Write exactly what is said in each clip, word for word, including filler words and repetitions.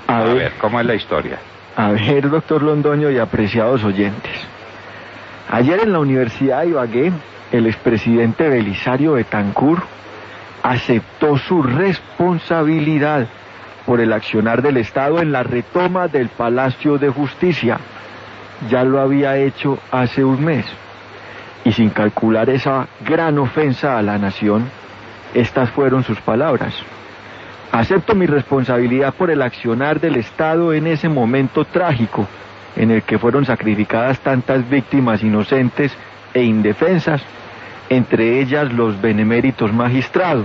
A, a ver, ver, ¿cómo es la historia? A ver, doctor Londoño y apreciados oyentes. Ayer en la Universidad de Ibagué, el expresidente Belisario Betancur aceptó su responsabilidad por el accionar del Estado en la retoma del Palacio de Justicia. Ya lo había hecho hace un mes. Y sin calcular esa gran ofensa a la nación, estas fueron sus palabras. Acepto mi responsabilidad por el accionar del Estado en ese momento trágico en el que fueron sacrificadas tantas víctimas inocentes e indefensas, entre ellas los beneméritos magistrados.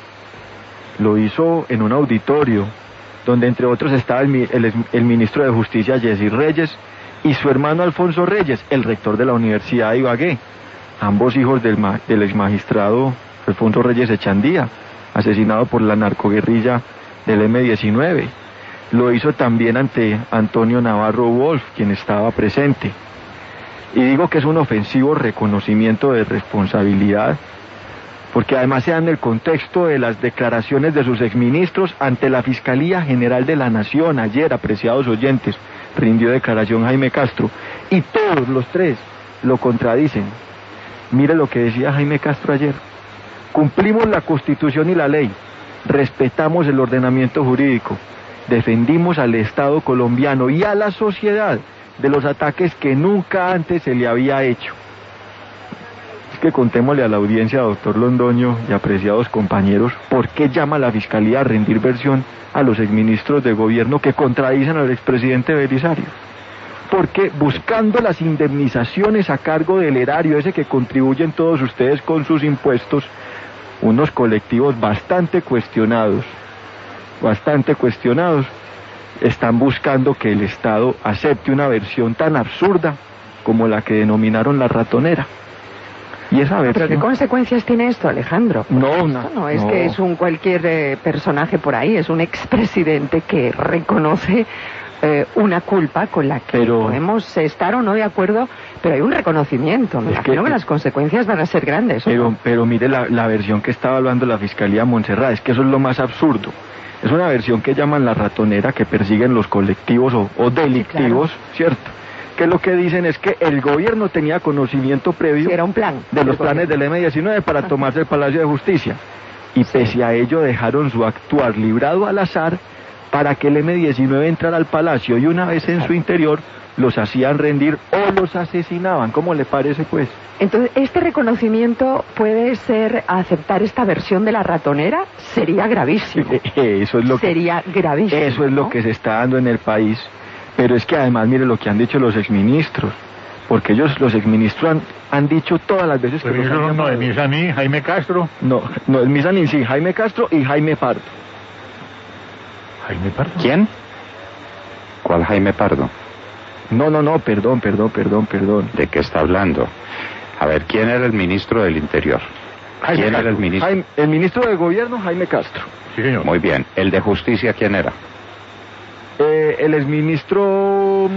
Lo hizo en un auditorio donde entre otros estaba el, el, el ministro de Justicia Jessy Reyes y su hermano Alfonso Reyes, el rector de la Universidad de Ibagué, ambos hijos del, del exmagistrado Alfonso Reyes Echandía, asesinado por la narcoguerrilla del eme diecinueve. Lo hizo también ante Antonio Navarro Wolf, quien estaba presente. Y digo que es un ofensivo reconocimiento de responsabilidad, porque además se da en el contexto de las declaraciones de sus exministros ante la Fiscalía General de la Nación. Ayer, apreciados oyentes, rindió declaración Jaime Castro, y todos los tres lo contradicen. Mire lo que decía Jaime Castro ayer: cumplimos la Constitución y la ley, respetamos el ordenamiento jurídico, defendimos al Estado colombiano y a la sociedad de los ataques que nunca antes se le había hecho. Es que contémosle a la audiencia, doctor Londoño y apreciados compañeros, por qué llama la Fiscalía a rendir versión a los exministros de gobierno que contradicen al expresidente Belisario. Porque buscando las indemnizaciones a cargo del erario, ese que contribuyen todos ustedes con sus impuestos, unos colectivos bastante cuestionados, bastante cuestionados, están buscando que el Estado acepte una versión tan absurda como la que denominaron la ratonera. Y esa versión... ¿Pero qué consecuencias tiene esto, Alejandro? No, no, no es no. que es un cualquier eh, personaje por ahí, es un expresidente que reconoce eh, una culpa con la que pero... podemos estar o no de acuerdo, pero hay un reconocimiento. Me imagino que, que las consecuencias van a ser grandes. Pero, ¿no? pero mire la, la versión que estaba hablando la Fiscalía Montserrat, es que eso es lo más absurdo. Es una versión que llaman la ratonera, que persiguen los colectivos o, o delictivos, sí, claro. ¿Cierto? Que lo que dicen es que el gobierno tenía conocimiento previo, sí, era un plan de los planes del eme diecinueve para Ajá. tomarse el Palacio de Justicia. Y sí. Pese a ello dejaron su actuar librado al azar para que el eme diecinueve entrara al Palacio, y una vez en su interior los hacían rendir o los asesinaban. ¿Cómo le parece, pues? Entonces, ¿este reconocimiento puede ser aceptar esta versión de la ratonera? Sería gravísimo. Eso es lo que, Sería gravísimo. Eso es lo ¿no? que se está dando en el país. Pero es que además, mire lo que han dicho los exministros, porque ellos, los exministros, han, han dicho todas las veces que... Pero los han no, de Misaní, Jaime Castro. No, no, es Misaní, sí, Jaime Castro y Jaime Pardo. ¿Jaime Pardo? ¿Quién? ¿Cuál Jaime Pardo? No, no, no, perdón, perdón, perdón, perdón. ¿De qué está hablando? A ver, ¿quién era el ministro del Interior? Jaime ¿Quién Castro. era el ministro? Jaime, el ministro de Gobierno, Jaime Castro. Sí, señor. Muy bien. ¿El de Justicia quién era? Eh, el exministro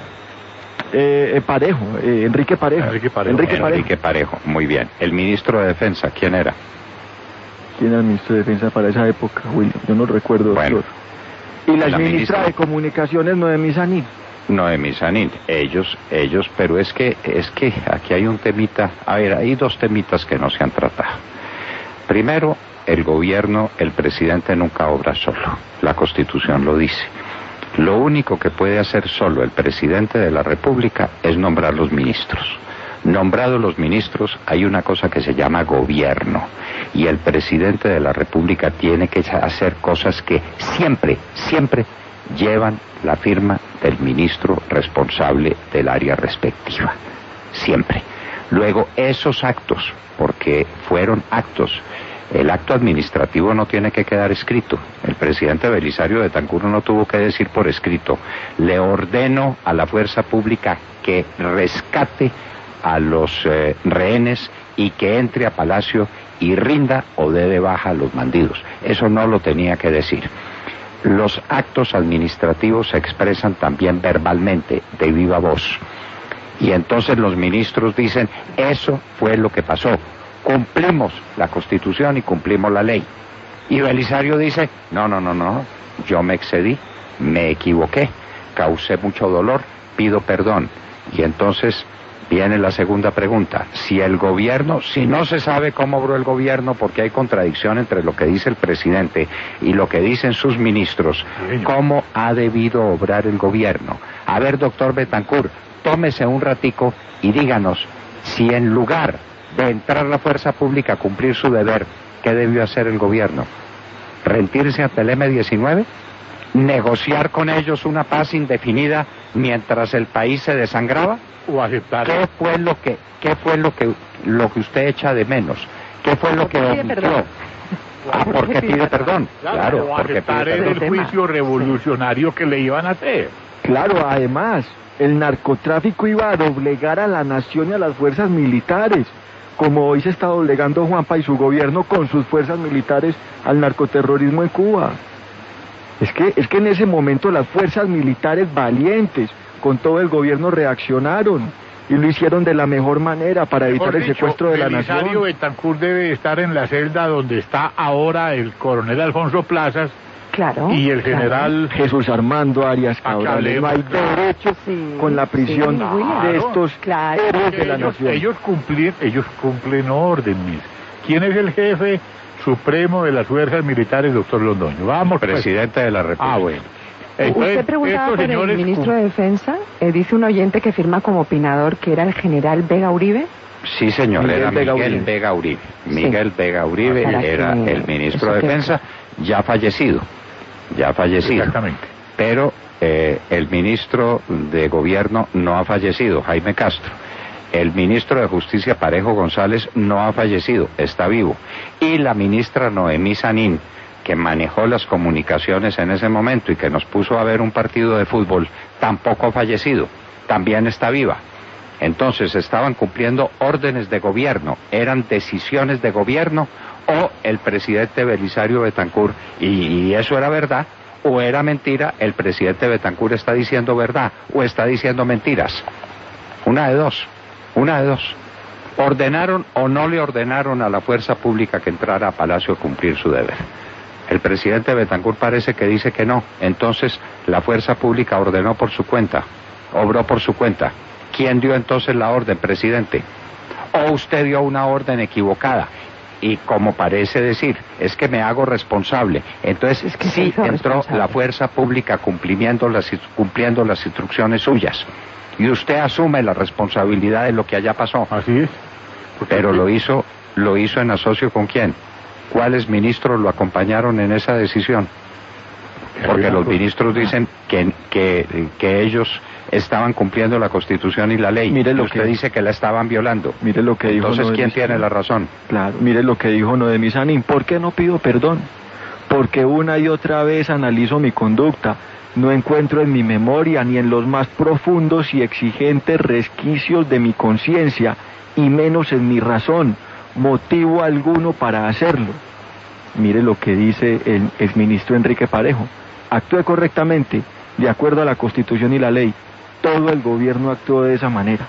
eh, eh, Parejo, eh, Enrique Parejo. Enrique Parejo. Enrique Parejo. Enrique Parejo, muy bien. ¿El ministro de Defensa quién era? ¿Quién era el ministro de Defensa para esa época, William? Yo no recuerdo. Bueno. Doctor. Y la, la ministra, ministra de Comunicaciones, Noemí Sanín. Noemí Sanín, ellos, ellos, pero es que, es que aquí hay un temita, a ver, hay dos temitas que no se han tratado. Primero, el gobierno, el presidente nunca obra solo, la Constitución lo dice. Lo único que puede hacer solo el presidente de la República es nombrar los ministros. Nombrados los ministros, hay una cosa que se llama gobierno, y el presidente de la República tiene que hacer cosas que siempre, siempre llevan la firma del ministro responsable del área respectiva. Siempre. Luego, esos actos, porque fueron actos, el acto administrativo no tiene que quedar escrito. El presidente Belisario Betancur no tuvo que decir por escrito: le ordeno a la fuerza pública que rescate a los eh, rehenes y que entre a Palacio y rinda o dé de baja a los bandidos. Eso no lo tenía que decir. Los actos administrativos se expresan también verbalmente, de viva voz. Y entonces los ministros dicen: eso fue lo que pasó. Cumplimos la Constitución y cumplimos la ley. Y Belisario dice: no, no, no, no, yo me excedí, me equivoqué, causé mucho dolor, pido perdón. Y entonces viene la segunda pregunta. Si el gobierno, si no se sabe cómo obró el gobierno, porque hay contradicción entre lo que dice el presidente y lo que dicen sus ministros, ¿cómo ha debido obrar el gobierno? A ver, doctor Betancourt, tómese un ratico y díganos si en lugar de entrar la fuerza pública a cumplir su deber, ¿qué debió hacer el gobierno? ¿Rendirse ante el eme diecinueve? ¿Negociar con ellos una paz indefinida mientras el país se desangraba? O aceptar. ¿Qué fue lo que, qué fue lo que, lo que usted echa de menos? ¿Qué fue lo que omitió? Ah, porque pide perdón. Claro, o porque aceptar pide el perdón. juicio revolucionario que le iban a hacer. Claro, además, el narcotráfico iba a doblegar a la nación y a las fuerzas militares, como hoy se está doblegando Juanpa y su gobierno con sus fuerzas militares al narcoterrorismo en Cuba. Es que, es que en ese momento las fuerzas militares valientes, con todo el gobierno, reaccionaron y lo hicieron de la mejor manera para evitar Mejor el dicho, secuestro de la Belisario nación. Betancourt debe estar en la celda donde está ahora el coronel Alfonso Plazas Claro. y el general Jesús Armando Arias Para que Cabral. No hay hablemos, claro. derecho Sí, con la prisión sí, de William. estos Claro. héroes de la ellos, nación. ellos cumplen, ellos cumplen órdenes. ¿Quién es el jefe supremo de las fuerzas militares, doctor Londoño? Vamos, pues. Presidente de la República. Ah, bueno. Entonces, Usted preguntaba estos por el señores ministro cum- de Defensa. Eh, dice un oyente que firma como opinador que era el general Vega Uribe. Sí, señor, Miguel era Vega Miguel Uribe. Vega Uribe. Miguel Vega Uribe Para era que- el ministro eso de que- Defensa, ya fallecido, ya fallecido. Exactamente. Pero eh, el ministro de Gobierno no ha fallecido, Jaime Castro. El ministro de Justicia, Parejo González, no ha fallecido, está vivo. Y la ministra Noemí Sanín, que manejó las comunicaciones en ese momento y que nos puso a ver un partido de fútbol, tampoco ha fallecido, también está viva. Entonces estaban cumpliendo órdenes de gobierno, eran decisiones de gobierno, o el presidente Belisario Betancourt, y, y eso era verdad, o era mentira, el presidente Betancourt está diciendo verdad, o está diciendo mentiras. Una de dos, una de dos. ¿Ordenaron o no le ordenaron a la fuerza pública que entrara a Palacio a cumplir su deber? El presidente Betancourt parece que dice que no. Entonces, la fuerza pública ordenó por su cuenta, obró por su cuenta. ¿Quién dio entonces la orden, presidente? ¿O usted dio una orden equivocada? Y como parece decir, es que me hago responsable. Entonces, Es que se sí hizo entró responsable. la fuerza pública cumpliendo las, cumpliendo las instrucciones suyas. Y usted asume la responsabilidad de lo que allá pasó. Así es. Porque- Pero lo hizo, lo hizo en asocio con quién. ¿Cuáles ministros lo acompañaron en esa decisión? Porque los ministros dicen que, que, que ellos estaban cumpliendo la Constitución y la ley. Mire lo Usted que- dice que la estaban violando. Mire lo que dijo Entonces, Noemí ¿quién tiene Sanín. la razón? Claro, mire lo que dijo Noemí Sanín. ¿Por qué no pido perdón? Porque una y otra vez analizo mi conducta. No encuentro en mi memoria ni en los más profundos y exigentes resquicios de mi conciencia, y menos en mi razón, motivo alguno para hacerlo. Mire lo que dice el exministro Enrique Parejo. Actué correctamente, de acuerdo a la Constitución y la ley. Todo el gobierno actuó de esa manera.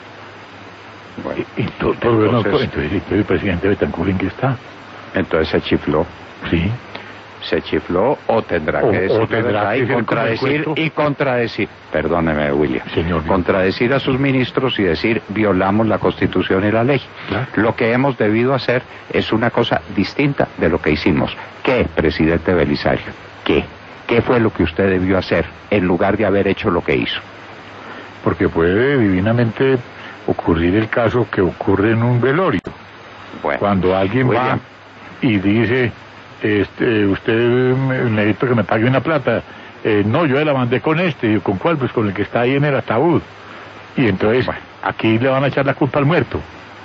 Bueno, Y todo, todo entonces, entonces, entonces, el presidente Betancourt, ¿en qué está? entonces se chifló. Sí. Se chifló o tendrá O- que decir o tendrá la verdad que y ser como el contradecir cuento. y contradecir, perdóneme William, Señor. contradecir a sus ministros y decir violamos la Constitución y la ley. Claro. Lo que hemos debido hacer es una cosa distinta de lo que hicimos. ¿Qué, presidente Belisario? ¿Qué? ¿Qué fue lo que usted debió hacer en lugar de haber hecho lo que hizo? Porque puede divinamente ocurrir el caso que ocurre en un velorio. Bueno, Cuando alguien William, va y dice, este, usted me- necesito que me pague una plata. Eh, no, yo la mandé con este. ¿Con cuál? Pues con el que está ahí en el ataúd. Y entonces, Bueno. aquí le van a echar la culpa al muerto.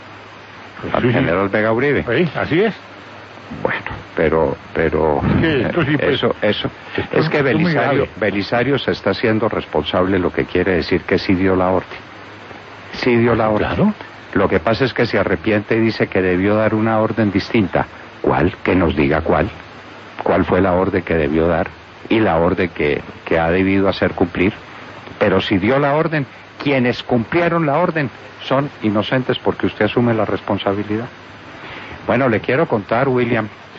al Sí, sí. general Vega Uribe. ¿Eh? Así es. Bueno, pero, pero Es que esto sí, pues, eso, eso, esto es que es muy Belisario, grave. Belisario se está haciendo responsable, lo que quiere decir que sí dio la orden. Sí dio la orden. Claro. Lo que pasa es que se arrepiente y dice que debió dar una orden distinta. ¿Cuál? Que nos diga cuál. ¿Cuál fue la orden que debió dar? Y la orden que, que ha debido hacer cumplir. Pero si dio la orden, quienes cumplieron la orden son inocentes porque usted asume la responsabilidad. Bueno, le quiero contar, William,